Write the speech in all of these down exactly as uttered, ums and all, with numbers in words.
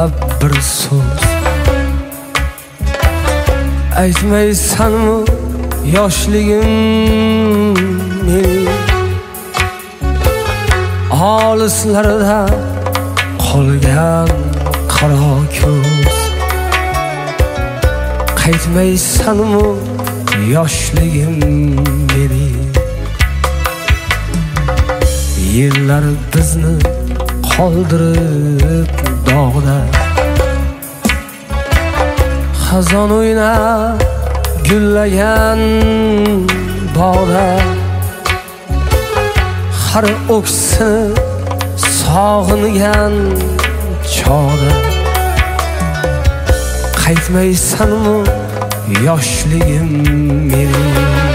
bir so'z aytmaysanmi yoshligim mening olislarda qolgan qaro ko'z qaytmaysanmi yoshligim mening yillar bizni qoldirib dog'da xazon o'ynab gullagan bog'da har o'ksini sog'ingan chog'da qaytmaysanmi yoshligim mening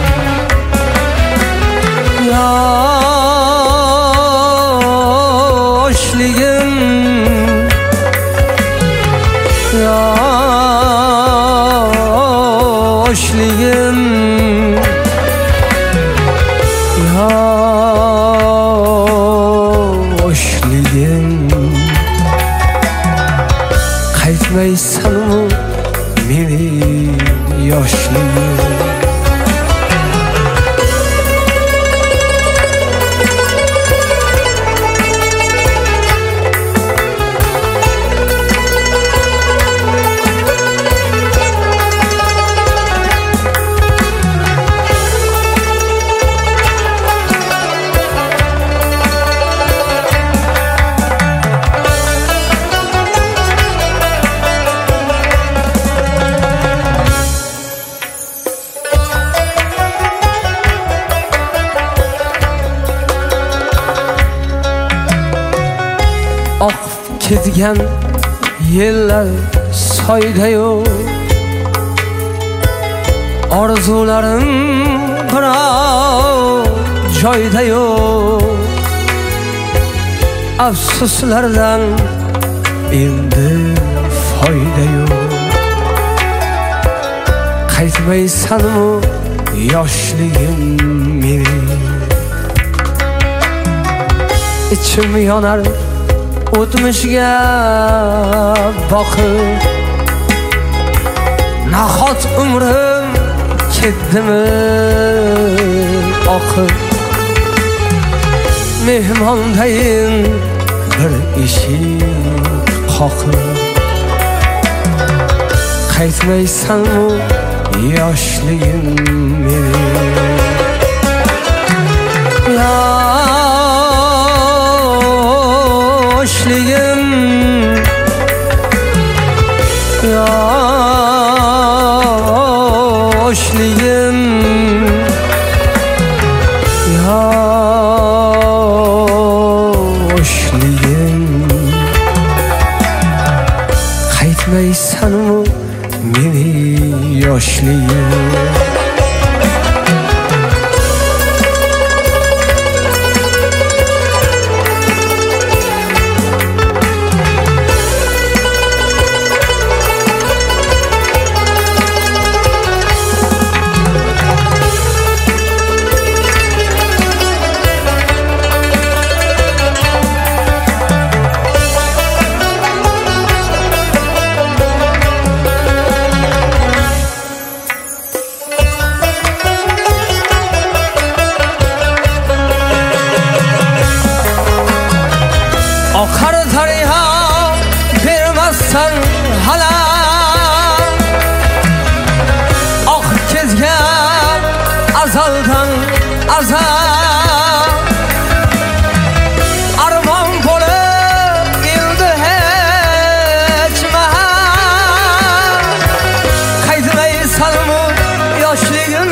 yoshligim yoshligim yoshligim qaytmaysanmi mening yoshligim ketgan yillar soydayu orzularim biror joydayu afsuslardan endi foydayu qaytmaysanmi yoshligim mening ichim yonar o'tmishga boqib nahot umrim ketdimi oqib mehmondayin bir eshik qoqib qaytmaysanmi yoshligim mening yoshligim yoshligim yoshligim qaytmaysanmi mening yoshligim oqar daryo bermassan halam oq kezgan azaldan azal armon bo'lib endi hech mahal qaytmaysanmi yoshligim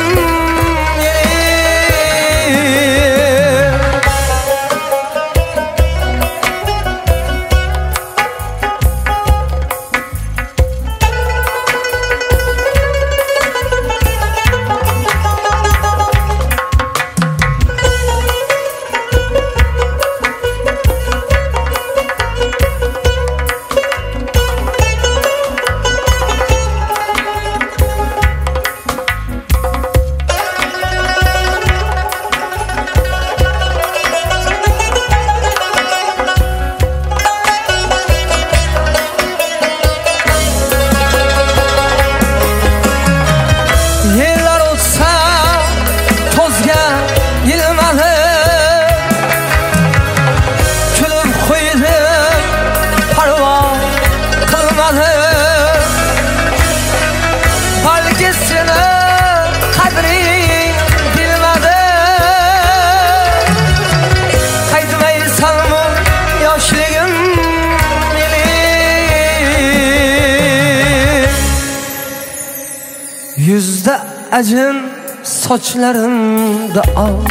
ajin sochlarimda oq,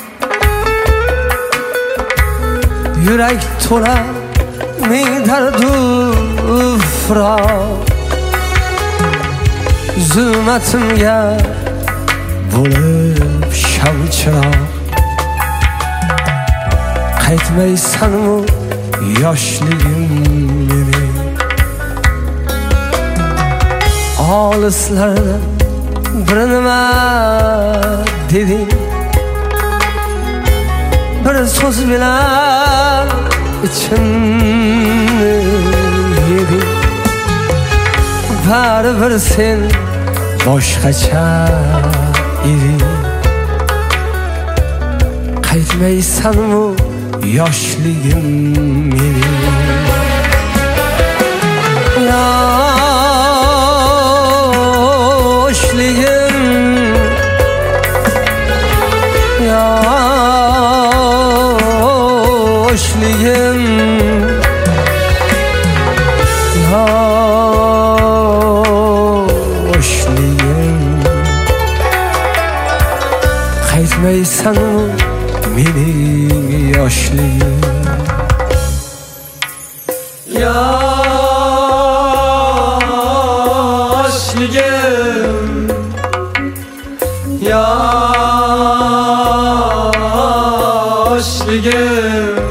yurak to'la ming dardu firoq. Zulmatimga bo'lib shamchiroq, qaytmaysanmi yoshligim mening? Olislarda bir nima deding, bir so'z bilan ichimni yeding. Baribir sen boshqacha eding, qaytmaysanmi yoshligim mening? Yoshligim, yoshligim, yoshligim, qaytmaysanmi mening yoshligim? Yoshligim, yoshligim,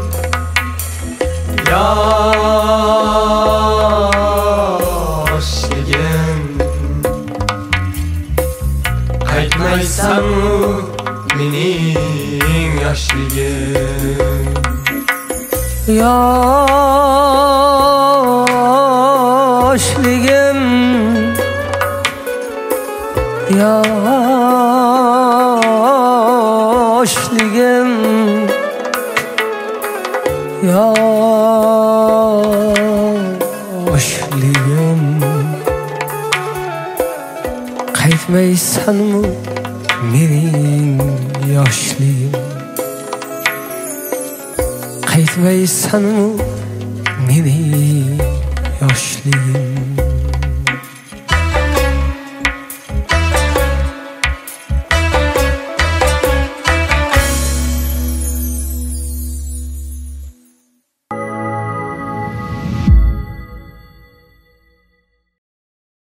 yoshligim, qaytmaysanmi mening yoshligim? Yoshligim, yoshligim, yoshligim, qaytmaysanmi mening yoshligim? Qaytmaysanmi mening yoshligim?